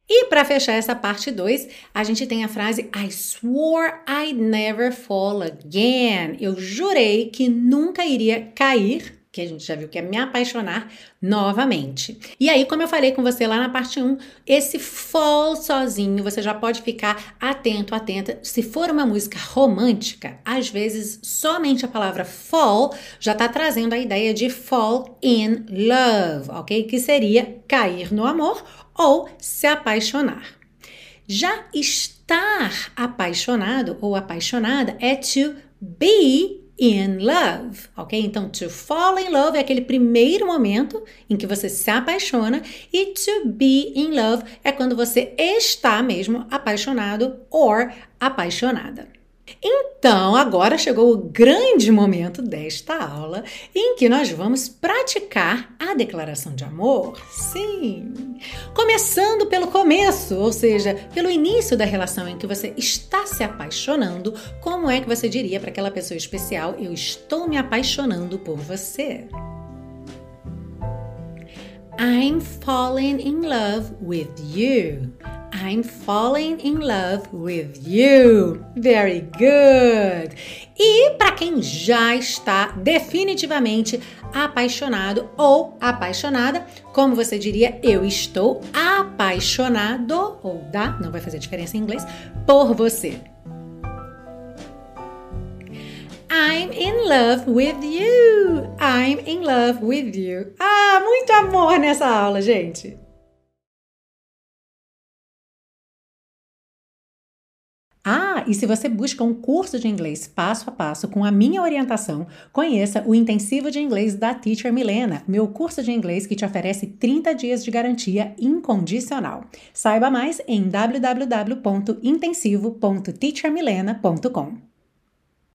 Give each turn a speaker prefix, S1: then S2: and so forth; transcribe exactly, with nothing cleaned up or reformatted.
S1: E para fechar essa parte dois, a gente tem a frase I swore I'd never fall again. Eu jurei que nunca iria cair, que a gente já viu que é me apaixonar novamente. E aí, como eu falei com você lá na parte um, esse fall sozinho, você já pode ficar atento, atenta. Se for uma música romântica, às vezes somente a palavra fall já está trazendo a ideia de fall in love, ok? Que seria cair no amor ou se apaixonar. Já estar apaixonado ou apaixonada é to be in love, ok? Então, to fall in love é aquele primeiro momento em que você se apaixona e to be in love é quando você está mesmo apaixonado or apaixonada. Então, agora chegou o grande momento desta aula em que nós vamos praticar a declaração de amor. Sim! Começando pelo começo, ou seja, pelo início da relação em que você está se apaixonando, como é que você diria para aquela pessoa especial: eu estou me apaixonando por você? I'm falling in love with you. I'm falling in love with you. Very good. E para quem já está definitivamente apaixonado ou apaixonada, como você diria, eu estou apaixonado, ou da, não vai fazer diferença em inglês, por você. I'm in love with you. I'm in love with you. Ah, muito amor nessa aula, gente. Ah, e se você busca um curso de inglês passo a passo com a minha orientação, conheça o Intensivo de Inglês da Teacher Milena, meu curso de inglês que te oferece trinta dias de garantia incondicional. Saiba mais em w w w ponto intensivo ponto teacher milena ponto com.